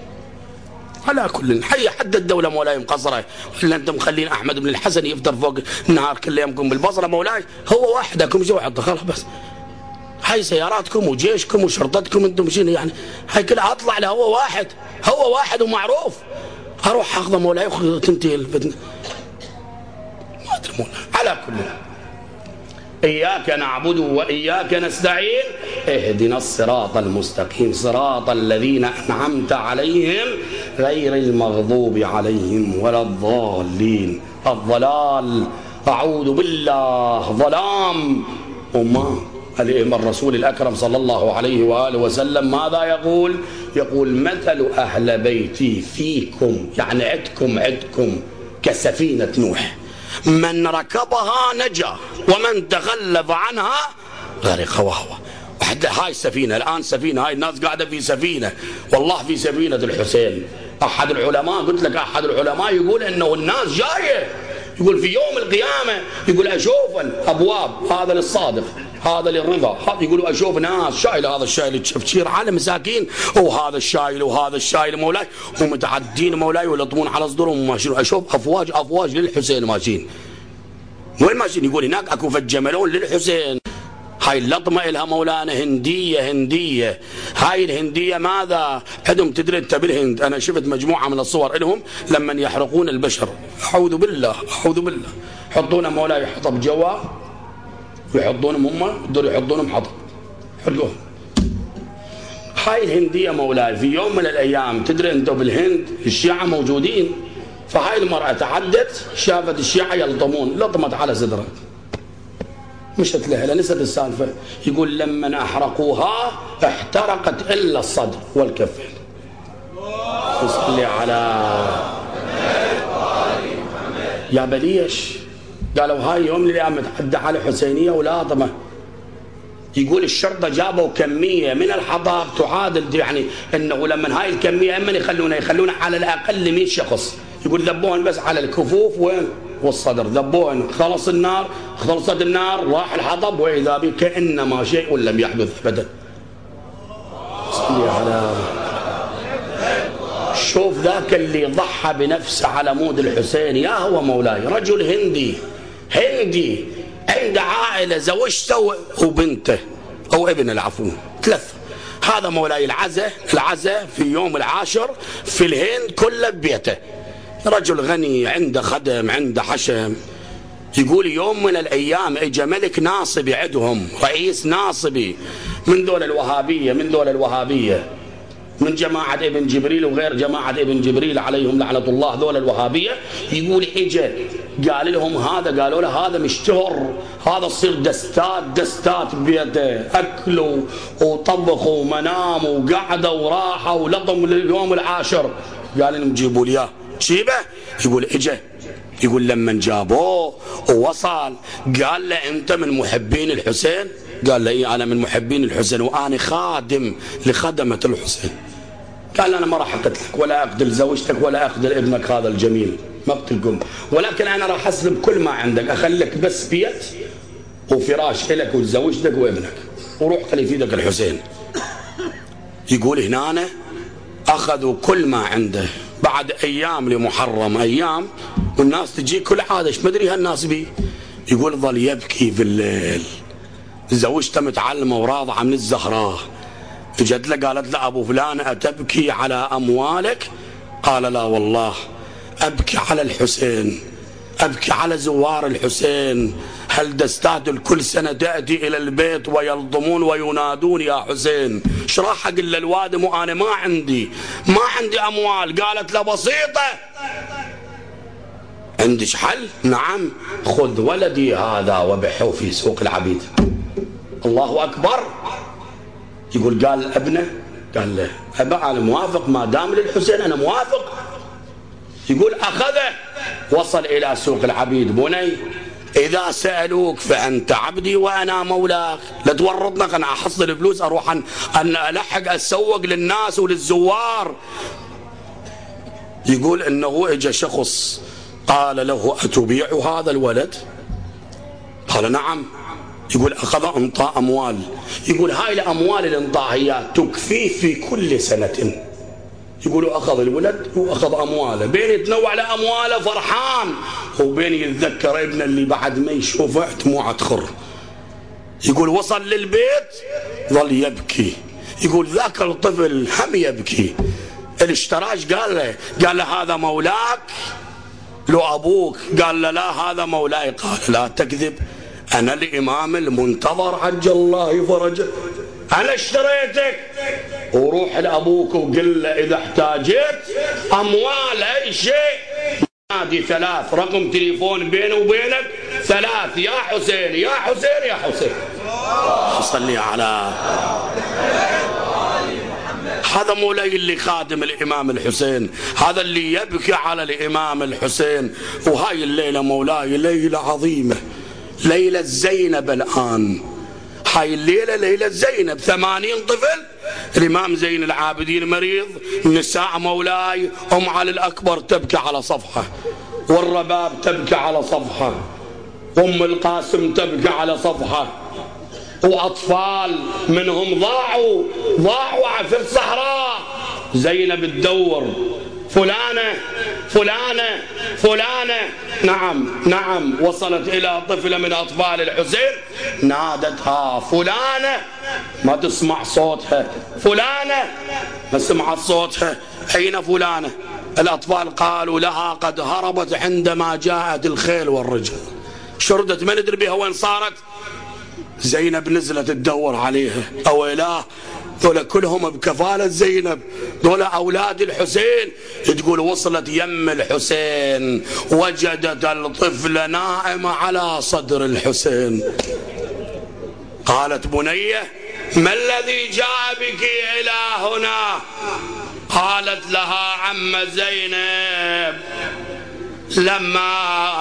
على كل حي حد الدولة مولاي مقصرة، ولا أنتم مخلين أحمد بن الحسن يفطر فوق النهار كل يومكم بالبصرة مولاي، هو وحدكم جو حط خلاص بس. هاي سياراتكم وجيشكم وشرطتكم أنتم شنو يعني؟ هاي كلها أطلع له هو واحد، هو واحد ومعروف. أروح أخذ مولاي وتنتهي الفتنة. ما أدري مولاي. على كل إياك نعبد وإياك نستعين اهدنا الصراط المستقيم صراط الذين أنعمت عليهم غير المغضوب عليهم ولا الضالين. الضلال أعوذ بالله ظلام. وما الإمام الرسول الأكرم صلى الله عليه وآله وسلم ماذا يقول؟ يقول مثل أهل بيتي فيكم، يعني عدكم عدكم كسفينة نوح، من ركبها نجا ومن تغلب عنها غرق وهو. وحتى هاي السفينة الآن سفينة، هاي الناس قاعدة في سفينة، والله في سفينة الحسين. أحد العلماء قلت لك أحد العلماء يقول إنه الناس جاية، يقول في يوم القيامة يقول أشوف أبواب، هذا للصادق هذا للرضا، يقولوا أشوف ناس شايل هذا الشايل التفشير على مساكين، وهذا الشايل وهذا الشايل مولاي ومتعدين مولاي ويلطمون على صدرهم وماشيين. أشوف أفواج أفواج للحسين ماشيين. وين ماشيين؟ يقول هناك أكو فجملون للحسين. هاي اللطمة إلها مولانا هندية هندية. هاي الهندية ماذا؟ عندهم تدري أنت بالهند، أنا شفت مجموعة من الصور إلهم لما يحرقون البشر، أعوذ بالله أعوذ بالله، يحطون مولاي حطب جوا ويحطونهم هم يقدروا يحطونهم حطب حرقوهم. هاي الهندية مولاي في يوم من الأيام تدري أنت بالهند الشيعة موجودين، فهاي المرأة تعدت شافت الشيعة يلطمون، لطمت على صدرها مشت لها نسيت السالفة. يقول لما أحرقوها احترقت إلا الصدر والكفين. صلي على يا بليش. قالوا هاي يوم من الأيام متعدى على حسينية ولاطمة. يقول الشرطة جابوا كمية من الحطب تعادل، يعني انه لما هاي الكمية اما يخلونا يخلونا على الاقل مئة شخص، يقول ذبوهن بس على الكفوف وين والصدر، ذبوهن خلص النار، خلصت النار راح الحطب واذا به كانما شيء لم يحدث ابدا. صلي على شوف ذاك اللي ضحى بنفسه على مود الحسين، يا هو مولاي رجل هندي هندي عنده عائلة زوجته وبنته أو ابن العفو ثلاثة. هذا مولاي العزة العزة في يوم العاشر في الهند كله ببيته، رجل غني عنده خدم عنده حشم. يقول يوم من الأيام اجى ملك ناصبي عندهم، رئيس ناصبي من دول الوهابية من دول الوهابية من جماعة ابن جبريل وغير جماعة ابن جبريل عليهم لعنة الله ذول الوهابية. يقول اجى قال لهم هذا، قالوا له هذا مشتهر، هذا تصير دستات دستات بيده، أكلوا وطبخوا ومنام وقعدوا وراحوا ولطم لليوم العاشر. قال لهم جيبوا لي اياه. جيبه؟ يقول اجا. يقول لما جابوه ووصل قال له انت من محبين الحسين؟ قال له اي انا من محبين الحسين وانا خادم لخدمه الحسين. قال له انا ما راح اقتلك ولا اقتل زوجتك ولا اقتل ابنك هذا الجميل، ما اقتلكم، ولكن انا راح اسلب كل ما عندك، اخليك بس بيت وفراش لك وزوجتك وابنك، وروح خلي في ايدك الحسين. يقول هنا اخذوا كل ما عنده. بعد ايام لمحرم ايام والناس تجي كل عاده ايش مدري هالناس بي. يقول ظل يبكي في الليل. زوجته متعلمه وراضعه من الزهراء، اجت له قالت له ابو فلان اتبكي على اموالك؟ قال لا والله ابكي على الحسين، ابكي على زوار الحسين. هل دستات كل سنه تاتي الى البيت ويلضمون وينادون يا حسين؟ ايش راح اقول للوادم وانا ما عندي ما عندي اموال؟ قالت له بسيطه. عندش حل؟ نعم، خذ ولدي هذا وبحه في سوق العبيد. الله اكبر. يقول قال ابنه؟ قال له ابا انا موافق ما دام للحسين انا موافق. يقول اخذه وصل الى سوق العبيد. بني اذا سالوك فانت عبدي وانا مولاك، لا تورطنا انا احصل فلوس اروح ان الحق اسوق للناس وللزوار. يقول انه اجى شخص قال له اتبيع هذا الولد؟ قال نعم. يقول اخذ انطى اموال. يقول هاي الاموال اللي انطاها اياه تكفيه في كل سنه. يقولوا اخذ الولد واخذ امواله، بين يتنوع لامواله فرحان وبين يتذكر ابنه اللي بعد ما يشوفه دموعه تخر. يقول وصل للبيت ظل يبكي. يقول ذاك الطفل هم يبكي. الاشتراش قال له قال له هذا مولاك؟ لو ابوك؟ قال له لا هذا مولاي. قال لا تكذب، انا الامام المنتظر عجل الله فرجه، انا اشتريتك. وروح لابوك وقل له اذا احتاجت اموال اي شيء نادي ثلاث رقم تليفون بيني وبينك ثلاث، يا حسين يا حسين يا حسين. صلي على هذا مولاي اللي خادم الامام الحسين، هذا اللي يبكي على الامام الحسين. وهاي الليله مولاي ليله عظيمه، ليله زينب. الان هاي الليله ليله زينب، ثمانين طفل. الامام زين العابدين مريض، النساء مولاي ام علي الاكبر تبكي على صفحه، والرباب تبكي على صفحه، ام القاسم تبكي على صفحه، واطفال منهم ضاعوا ضاعوا في الصحراء. زينب تدور فلانه فلانه فلانه. نعم نعم، وصلت الى طفله من اطفال الحسين نادتها فلانه، ما تسمع صوتها. فلانه ما سمعت صوتها. اين فلانه؟ الاطفال قالوا لها قد هربت عندما جاءت الخيل والرجل. شردت ما ندري بها وين صارت. زينب نزلت تدور عليها. اويلاه ذولا كلهم بكفالة زينب، ذولا أولاد الحسين. تقول وصلت يم الحسين وجدت الطفل نائم على صدر الحسين. قالت بنية ما الذي جاء بك إلى هنا؟ قالت لها عم زينب لما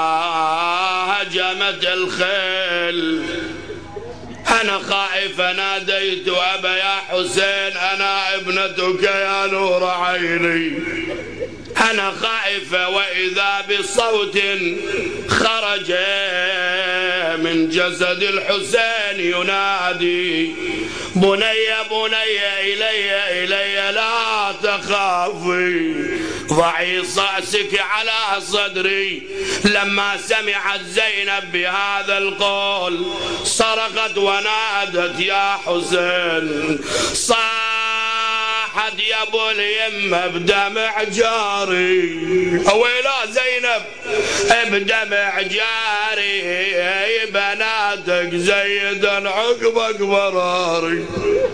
هجمت الخيل أنا خائفة ناديت أبا يا حسين أنا ابنتك يا نور عيني. أنا خائفة وإذا بصوت خرج من جسد الحسين ينادي بني بني إلي إلي لا تخافي ضعي رأسك على صدري. لما سمعت زينب بهذا القول صرخت ونادت يا حسين، صاحت يا ابو اليمه بدمع جاري. اويلا زينب بدمع جاري بناتك زيدا عقبك براري.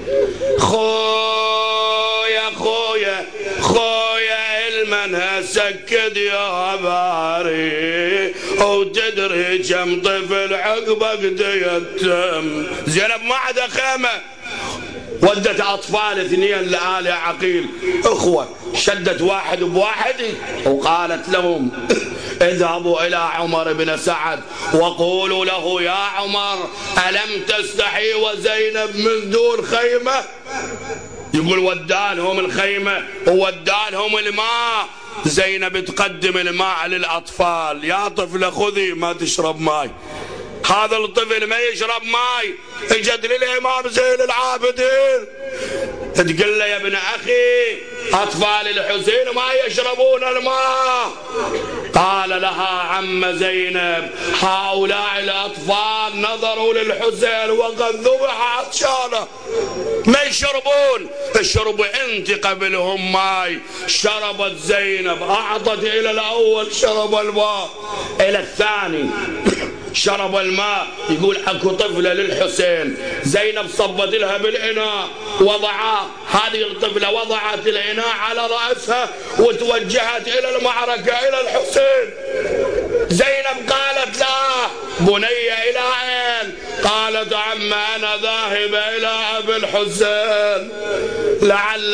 خويا خويا خويا المنها سكد يا باري، وتدري كم طفل عقبك ديتم. زينب ما عدا خيمه ودت أطفال اثنين لآل عقيل أخوة، شدت واحد بواحد وقالت لهم اذهبوا إلى عمر بن سعد وقولوا له يا عمر ألم تستحي وزينب من دون خيمة؟ يقول ودالهم الخيمة وودالهم الماء. زينب تقدم الماء للأطفال، يا طفلة خذي ما تشرب ماي. هذا الطفل ما يشرب ماي، اجت للإمام زين العابدين تقول له يا ابن أخي أطفال الحسين ما يشربون الماء. قال لها عم زينب هؤلاء الأطفال نظروا للحسين وقد ذبح عطشانه ما يشربون، اشربوا انت قبلهم ماي. شربت زينب، أعطت إلى الأول شرب الماء، إلى الثاني شرب الماء. يقول اكو طفلة للحسين، زينب صبت لها بالإناء وضعاه، هذه الطفلة وضعت الإناء على رأسها وتوجهت إلى المعركة إلى الحسين. زينب قالت لا بني إلى أين؟ قالت عم أنا ذاهبة إلى أبي الحسين لعل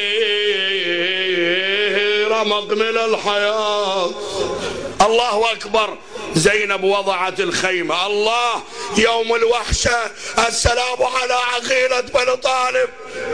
فيه رمق من الحياة. الله أكبر. زينب وضعت الخيمة. الله يوم الوحشة، السلام على عقيلة بني طالب.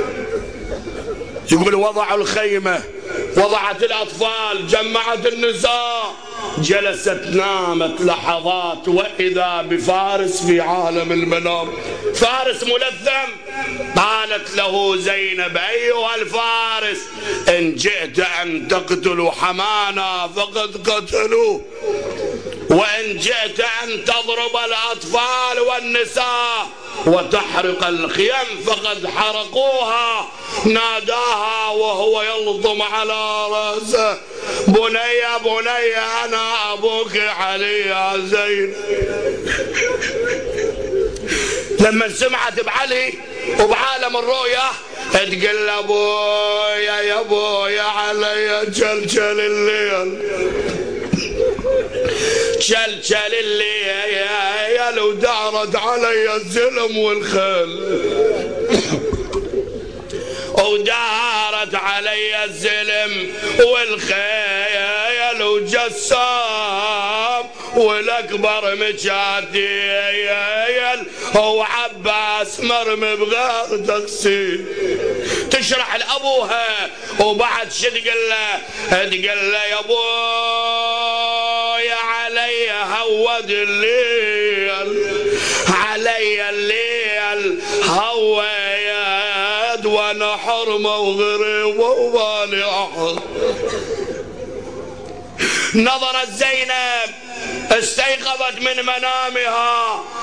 يقول وضعوا الخيمة، وضعت الأطفال، جمعت النساء، جلست نامت لحظات وإذا بفارس في عالم المنام، فارس ملثم. قالت له زينب أيها الفارس إن جئت أن تقتلوا حمانا فقد قتلوه، وإن جئت أن تضرب الأطفال والنساء وتحرق الخيم فقد حرقوها. ناداها وهو يلطم على رأسه بني بني أنا أبوك علي يا زين. لما سمعت بعلي وبعالم الرؤيا تقول أبويا يا أبويا علي جلجل الليل جلجل الليل ودارت علي الزلم والخيل ودارت علي الزلم والخيل وجسام والأكبر مجاديل وعباس مرمي بغير تقسيم. تشرح لأبوها وبعد شو تقول له؟ تقول له يا ابويا علي هود الليل علي الليل هويد وانا حرمه وغريبه ومالي احد. نظرت زينب استيقظت من منامها